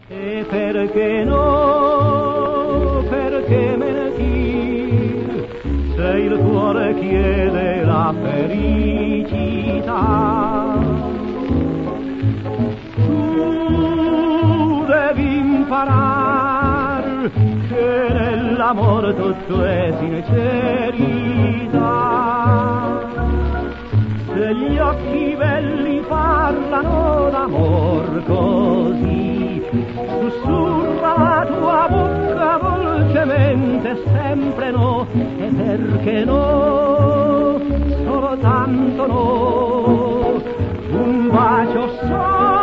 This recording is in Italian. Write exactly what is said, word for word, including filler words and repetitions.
E perché no, perché mentir, se il cuore chiede la felicità. Tu devi imparar che nell'amore tutto è sincerità. Se gli occhi belli parlano d'amor così, sussurra la tua bocca dolcemente sempre no, e perché no, solo tanto no, un bacio solo